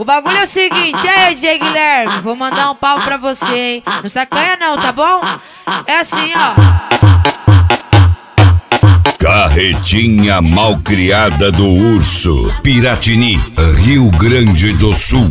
O bagulho é o seguinte, aí, G. Guilherme, vou mandar um pau pra você, hein? Não sacanha não, tá bom? É assim, ó. Carretinha malcriada do urso, Piratini, Rio Grande do Sul.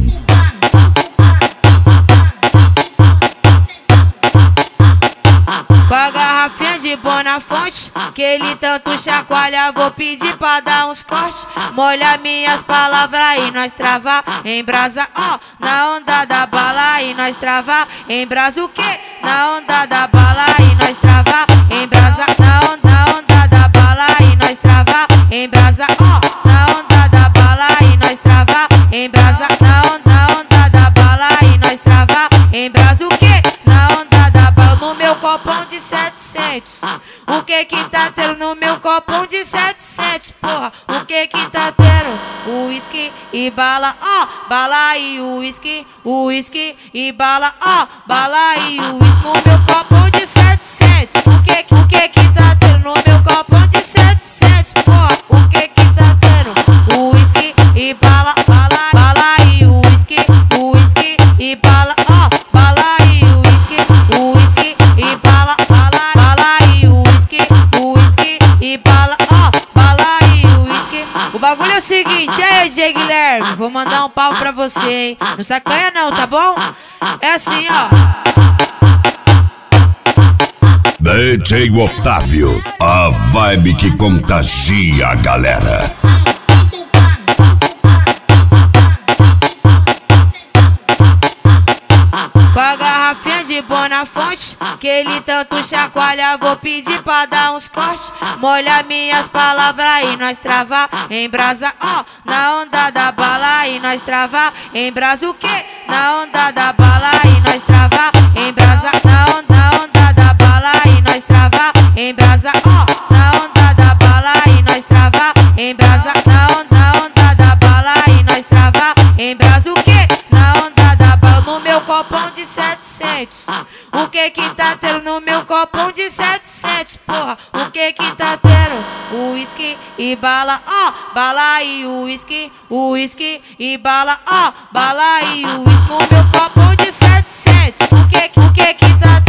Com a garrafinha de Bonafonte, que ele tanto chacoalha, vou pedir pra dar uns cortes. Molha minhas palavras e nós travar em brasa, ó. Na onda da bala e nós travar em brasa o quê? Na onda da bala e nós travar em brasa. Na onda da bala e nós travar em brasa, ó. Na onda da bala e nós travar em brasa. Na onda da bala e nós travar em brasa o quê? Na onda da bala no meu copão de 700. O que que tá tendo no meu copão de 700, porra? O que que tá tendo? Uísque e bala, ó. Bala e uísque e bala, ó. Bala e uísque no meu copão de 700. O que que tá tendo no meu copão de 700, porra? O que que tá tendo? Uísque e bala, bala e uísque e bala, ó. Bala e uísque e bala, bala e uísque e bala, ó. Bala e uísque. O bagulho é o seguinte, aí, G. Guilherme, vou mandar um pau pra você, hein? Não sacanha não, tá bom? É assim, ó. DJ Otávio, a vibe que contagia a galera. Com a garrafinha de Bonafonte, que ele tanto chacoalha, vou pedir pra dar uns cortes. Molha minhas palavras e nós travar em brasa, ó. Na onda da bala e nós travar em brasa o quê? Na onda da bala e nós travar em brasa. Na onda da bala e nós travar em brasa, ó. Na onda da bala e nós travar em brasa. Na onda da bala e nós travar em brasa o quê? Na onda da bala no meu copão de 700. O que que tá tendo no meu copão de 700, porra? O que que tá tendo? Uísque e bala, ó. Bala e uísque e bala, ó. Bala e uísque no meu copão de 700. O que que tá